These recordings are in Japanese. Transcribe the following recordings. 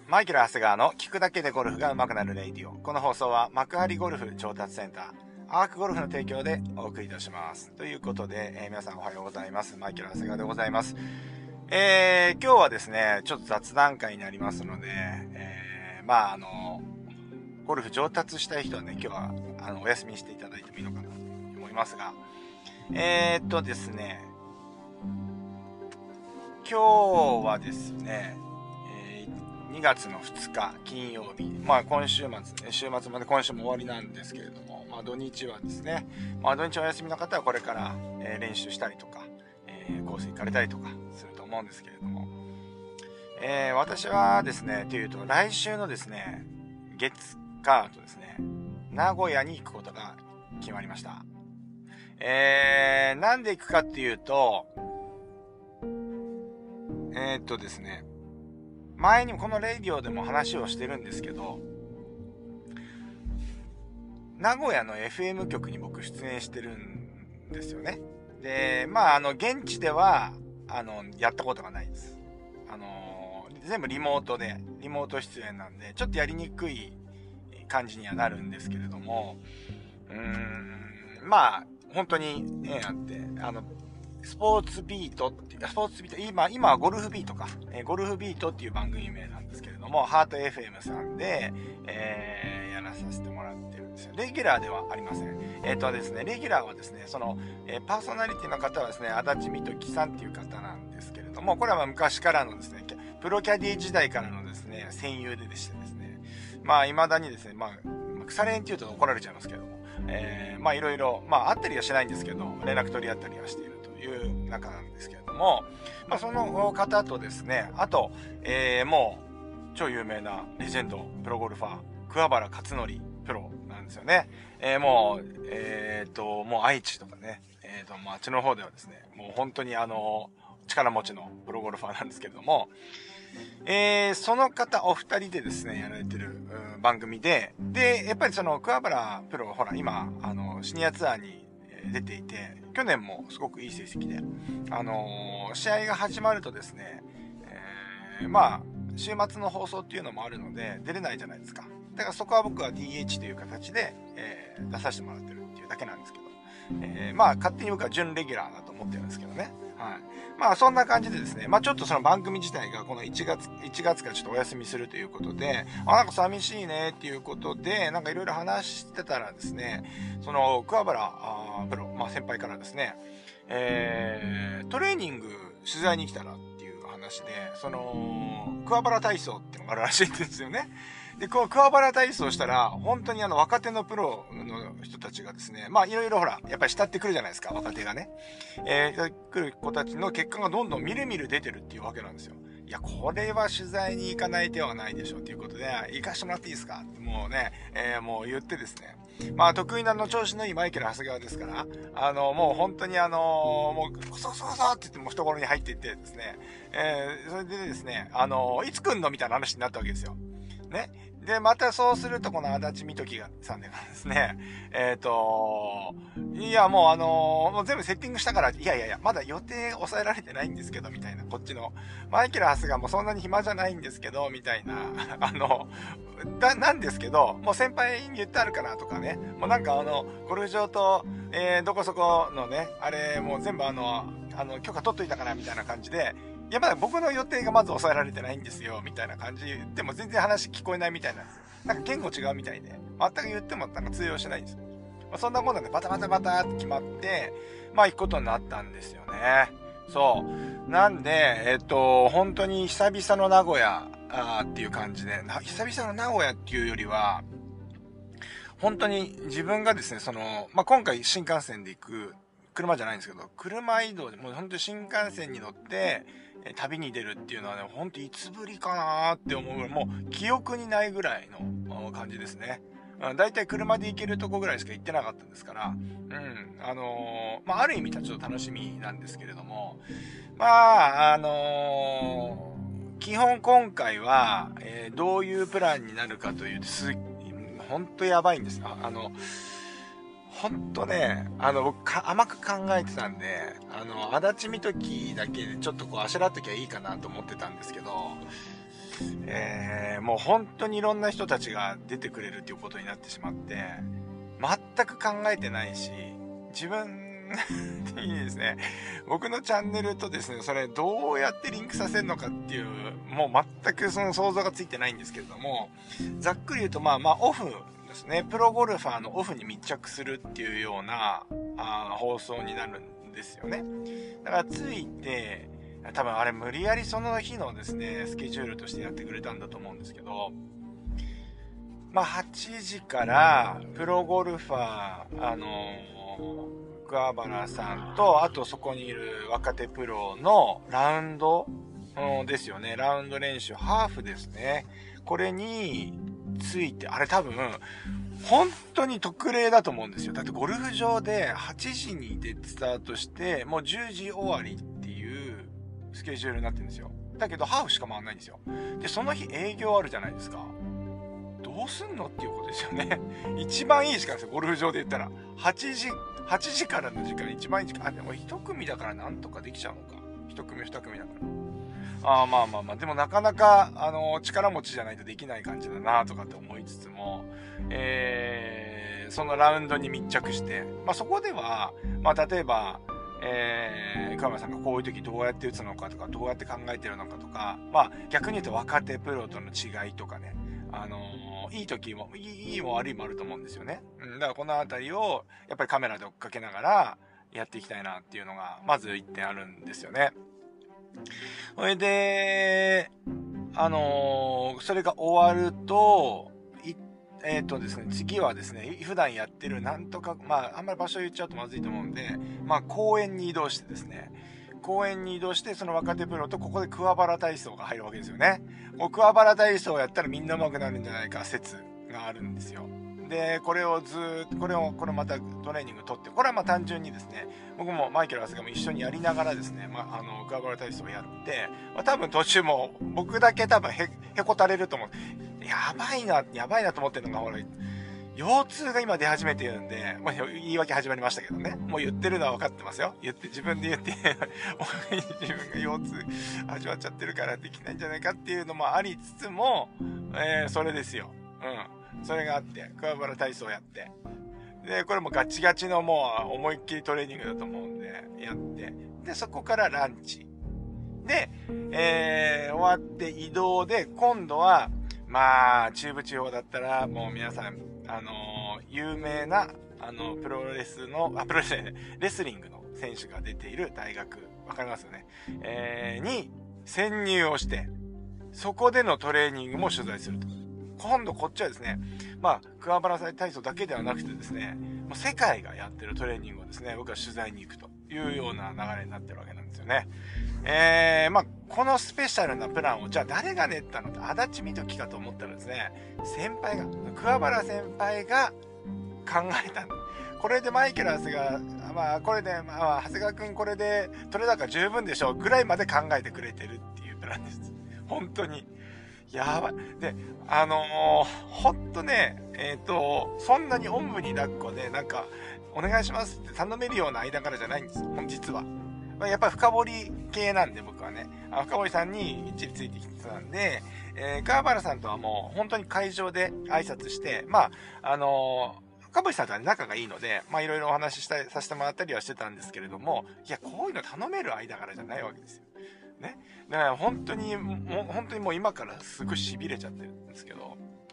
マイケル・長谷川の聞くだけでゴルフが上手くなるレイディオ。この放送は幕張ゴルフ調達センター、アークゴルフの提供でお送りいたします。ということで、皆さんおはようございます。マイケル・長谷川でございます。今日はですね、ちょっと雑談会になりますので、ゴルフ上達したい人はね、今日はお休みしていただいてもいいのかなと思いますが、ですね、今日はですね、2月の2日金曜日、今週末、週末まで今週も終わりなんですけれども、土日はですね、土日お休みの方はこれから、練習したりとか、コース行かれたりとかすると思うんですけれども、私はですね、というと来週のですね、月火とですね、名古屋に行くことが決まりました。なんで行くかっていうと、ですね、前にもこのレイディオでも話をしてるんですけど、名古屋の FM 局に僕出演してるんですよね。で、現地では、やったことがないです。全部リモート出演なんで、ちょっとやりにくい感じにはなるんですけれども、本当にあって、スポーツビート、今はゴルフビートか。ゴルフビートっていう番組名なんですけれども、ハート FM さんで、やらさせてもらってるんですよ。レギュラーではありません。ですね、レギュラーはですね、パーソナリティの方はですね、足立美時さんっていう方なんですけれども、これは昔からのですね、プロキャディ時代からのですね、戦友でしてですね、未だにですね、腐れ縁って言うと怒られちゃいますけれども、いろいろ、会ったりはしないんですけど、連絡取り合ったりはしているという中なんですけれども、その方とですね、あと、もう、超有名なレジェンド、プロゴルファー、桑原勝則プロなんですよね。もう愛知とかね、あっちの方ではですね、もう本当に力持ちのプロゴルファーなんですけれども、その方お二人でですね、やられてる番組で、やっぱり桑原プロはほら、今、シニアツアーに出ていて、去年もすごくいい成績で、試合が始まるとですね、週末の放送っていうのもあるので、出れないじゃないですか。だからそこは僕は DH という形で、出させてもらってるっていうだけなんですけど、勝手に僕は準レギュラーだと思ってるんですけどね。はい。そんな感じでですね、ちょっとその番組自体がこの1月からちょっとお休みするということで、なんか寂しいねっていうことで、なんかいろいろ話してたらですね、桑原プロ、先輩からですね、トレーニング取材に来たらっていう話で、桑原体操っていうのがあるらしいんですよね。で、桑原体操したら、本当に若手のプロの人たちがですね、いろいろほら、やっぱり慕ってくるじゃないですか、若手がね。来る子たちの結果がどんどんみるみる出てるっていうわけなんですよ。いや、これは取材に行かない手はないでしょうっていうことで、行かしてもらっていいですかってもうね、もう言ってですね。得意な調子のいいマイケル・長谷川ですから、もう本当にもう、そうって言っても懐に入っていってですね、それでですね、いつ来んのみたいな話になったわけですよ。ね。で、またそうすると、この足立美時さんでですね、いや、もう全部セッティングしたから、いや、まだ予定抑えられてないんですけど、みたいな、こっちの。マイケル・ハスがもうそんなに暇じゃないんですけど、みたいな、なんですけど、もう先輩に言ってあるからとかね、もうなんかゴルフ場と、どこそこのね、あれ、もう全部許可取っといたから、みたいな感じで、いや、まだ僕の予定がまず抑えられてないんですよ、みたいな感じで言っても全然話聞こえないみたいなんですよ。なんか言語違うみたいで、全く言ってもなんか通用しないんですよ。そんなもんなんでバタバタって決まって、行くことになったんですよね。そう。なんで、本当に久々の名古屋っていう感じで、久々の名古屋っていうよりは、本当に自分がですね、今回新幹線で行く、車じゃないんですけど、車移動で、もう本当に新幹線に乗って、旅に出るっていうのはね、ほんといつぶりかなーって思うぐらい、もう記憶にないぐらいの感じですね。だいたい車で行けるとこぐらいしか行ってなかったんですから、ある意味ちょっと楽しみなんですけれども、基本今回は、どういうプランになるかというと、ほんとやばいんです。ほんとね、僕甘く考えてたんで、足立美時だけでちょっとあしらっときゃいいかなと思ってたんですけど、 もう本当にいろんな人たちが出てくれるっていうことになってしまって、全く考えてないし、自分的にですね、僕のチャンネルとですね、それどうやってリンクさせるのかっていう、もう全くその想像がついてないんですけれども、ざっくり言うとオフですね、プロゴルファーのオフに密着するっていうような放送になるんですよね。だからついて、多分あれ無理やりその日のですね、スケジュールとしてやってくれたんだと思うんですけど、8時からプロゴルファー、桑原さんと、あとそこにいる若手プロのラウンド、ですよね。ラウンド練習、ハーフですね。これについて、あれ多分、本当に特例だと思うんですよ。だってゴルフ場で8時にスタートして、もう10時終わりっていうスケジュールになってるんですよ。だけどハーフしか回んないんですよ。で、その日営業あるじゃないですか。どうすんのっていうことですよね。一番いい時間ですよ、ゴルフ場で言ったら。8時からの時間一番いい時間。でも一組だからなんとかできちゃうのか。一組二組だから。でもなかなか、力持ちじゃないとできない感じだなとかって思いつつも、そのラウンドに密着して、そこでは、例えば、桑原さんがこういう時どうやって打つのかとか、どうやって考えてるのかとか、逆に言うと若手プロとの違いとかね、いい時も、いいも悪いもあると思うんですよね。だからこのあたりを、やっぱりカメラで追っかけながら、やっていきたいなっていうのが、まず一点あるんですよね。それで、それが終わると、ですね、次はですね、普段やってるなんとか、あんまり場所言っちゃうとまずいと思うんで、公園に移動してですね、公園に移動して、その若手プロとここで桑原体操が入るわけですよね。もう桑原体操をやったらみんな上手くなるんじゃないか説があるんですよ。で、これまたトレーニング取って、これは単純にですね、僕もマイケル・アスガも一緒にやりながらですね、桑原体操をやって、多分途中も僕だけ多分へこたれると思う。やばいなと思ってるのが、ほら、腰痛が今出始めてるんで、言い訳始まりましたけどね。もう言ってるのは分かってますよ。自分で言って、自分が腰痛始まっちゃってるからできないんじゃないかっていうのもありつつも、それですよ。それがあって、桑原体操やって。で、これもガチガチのもう思いっきりトレーニングだと思うんで、やって。で、そこからランチ。で、終わって移動で、今度は、中部地方だったら、もう皆さん、有名な、レスリングの選手が出ている大学、わかりますよね。に潜入をして、そこでのトレーニングも取材すると。今度こっちはですね、桑原体操だけではなくてですね、もう世界がやってるトレーニングをですね、僕は取材に行くというような流れになってるわけなんですよね。このスペシャルなプランを、じゃあ誰が練ったのって、足立みときかと思ったらですね、桑原先輩が考えたんだ。これでマイケル・ハスが、これで、長谷川くんこれで取れ高十分でしょうぐらいまで考えてくれてるっていうプランです。本当に。やばい。で、ほんとね、そんなにおんぶに抱っこで、お願いしますって頼めるような間柄じゃないんです。実は。やっぱり深掘り系なんで、僕はね。深掘りさんに一致ついてきてたんで、川原さんとはもう本当に会場で挨拶して、深堀さんとは仲がいいので、いろいろお話しさせてもらったりはしてたんですけれども、いや、こういうの頼める間柄じゃないわけですよ。ね。だから本当にもう今からすごい痺れちゃってるんですけど、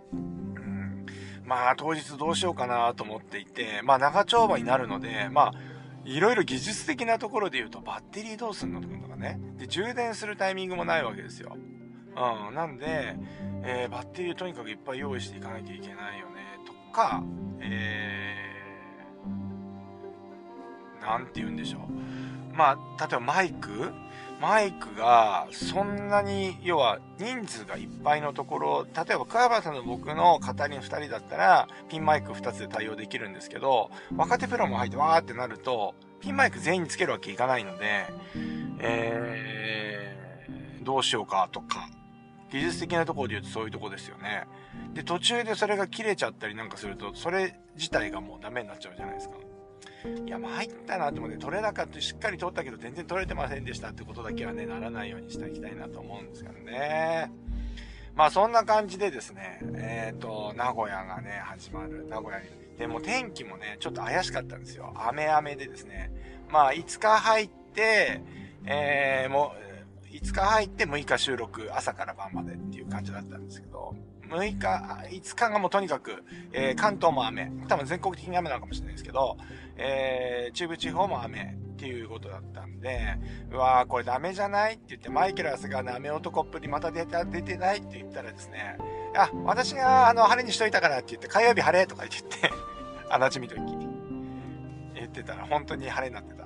当日どうしようかなと思っていて、長丁場になるので、いろいろ技術的なところで言うと、バッテリーどうすんのとかね。で、充電するタイミングもないわけですよ。なんで、バッテリーとにかくいっぱい用意していかなきゃいけないよね、とか、なんて言うんでしょう。例えばマイクがそんなに、要は人数がいっぱいのところ、例えば桑原さんの僕の語りの2人だったらピンマイク2つで対応できるんですけど、若手プロも入ってわーってなるとピンマイク全員につけるわけいかないので、どうしようかとか、技術的なところで言うとそういうところですよね。で、途中でそれが切れちゃったりなんかすると、それ自体がもうダメになっちゃうじゃないですか。いや、参ったなと思って、取れ高ってしっかり取ったけど全然取れてませんでしたってことだけはね、ならないようにしていきたいなと思うんですけどね。 まあそんな感じでですね、名古屋がね、始まる。名古屋に。でも天気もね、ちょっと怪しかったんですよ。雨でですね。まあ5日入って、もう、5日入って6日収録、朝から晩までっていう感じだったんですけど、5日がもうとにかく、関東も雨。多分全国的に雨なのかもしれないですけど、中部地方も雨っていうことだったんで、うわーこれダメじゃないって言って、マイケル・アスガーの雨男っぷりまた出てないって言ったらですね、私が晴れにしといたからって言って、火曜日晴れとか言って、足立みとき言ってたら本当に晴れになってた。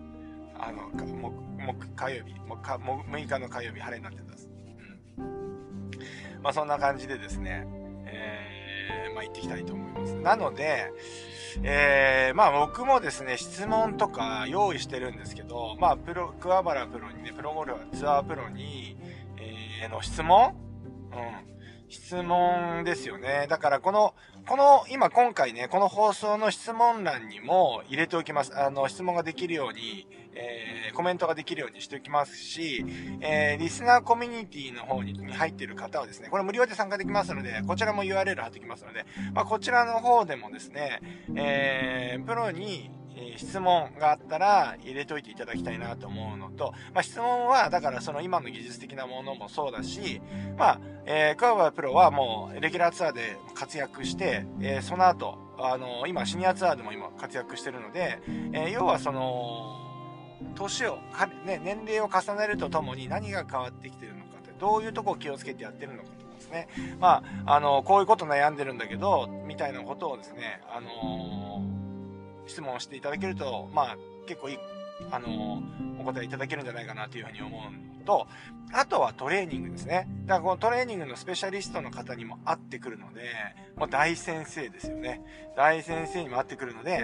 火曜日、6日の火曜日晴れになってたです。まあそんな感じでですね、まあ行っていきたいと思います。なので、まあ僕もですね、質問とか用意してるんですけど、まあ桑原プロにね、プロゴルファーツアープロに、の質問質問ですよね。だから今回ね、この放送の質問欄にも入れておきます。質問ができるように、コメントができるようにしておきますし、リスナーコミュニティの方に入っている方はですね、これ無料で参加できますので、こちらも URL 貼っておきますので、まあ、こちらの方でもですね、プロに、質問があったら入れといていただきたいなと思うのと、まあ、質問は、だからその今の技術的なものもそうだし、まあ、桑原プロはもうレギュラーツアーで活躍して、その後、今シニアツアーでも今活躍してるので、要はその、年齢を重ねるとともに何が変わってきてるのかって、どういうとこを気をつけてやってるのかとかですね。まあ、こういうこと悩んでるんだけど、みたいなことをですね、質問していただけると、まあ、結構いい、お答えいただけるんじゃないかなというふうに思うのと、あとはトレーニングですね。だからこのトレーニングのスペシャリストの方にも会ってくるので、もう大先生ですよね。大先生にも会ってくるので、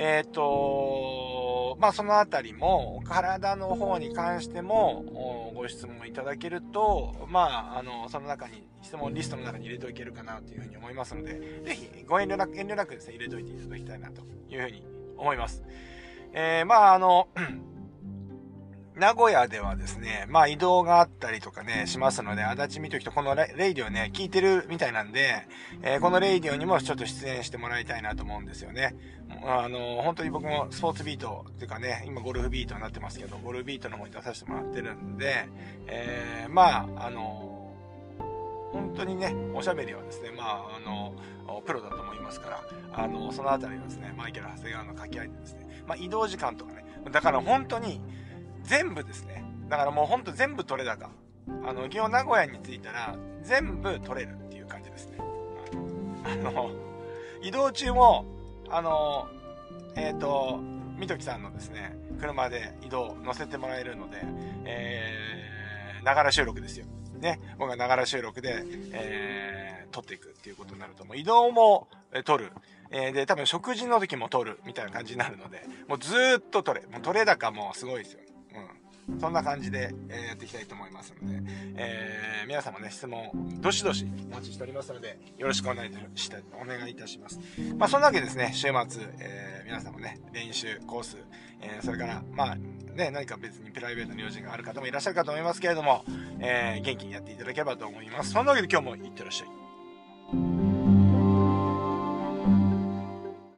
まあそのあたりも、体の方に関しても、ご質問いただけると、まあ、その中に、質問リストの中に入れておけるかなというふうに思いますので、ぜひご遠慮なくですね、入れておいていただきたいなというふうに思います。まあ名古屋ではですね、まあ移動があったりとかね、しますので、足立みときとこのレイディオね、聞いてるみたいなんで、このレイディオにもちょっと出演してもらいたいなと思うんですよね。本当に僕もスポーツビートっていうかね、今ゴルフビートになってますけど、ゴルフビートの方に出させてもらってるんで、まあ、本当にね、おしゃべりはですね、まあ、プロだと思いますから、そのあたりはですね、マイケル・長谷川の掛け合いでですね、まあ移動時間とかね、だから本当に、全部ですね。だからもうほんと全部取れ高。基本名古屋に着いたら全部取れるっていう感じですね。移動中も、みときさんのですね、車で乗せてもらえるので、ながら収録ですよ。ね。僕がながら収録で、撮っていくっていうことになると、もう移動も撮る。で、多分食事の時も撮るみたいな感じになるので、もうずーっともう取れ高もすごいですよ。そんな感じで、やっていきたいと思いますので、皆様ね、質問、どしどしお待ちしておりますので、よろしくお願いいたします。まあ、そんなわけですね、週末、皆様ね、練習コース、それから、まあ、ね、何か別にプライベートの用事がある方もいらっしゃるかと思いますけれども、元気にやっていただければと思います。そんなわけで今日もいってらっしゃい。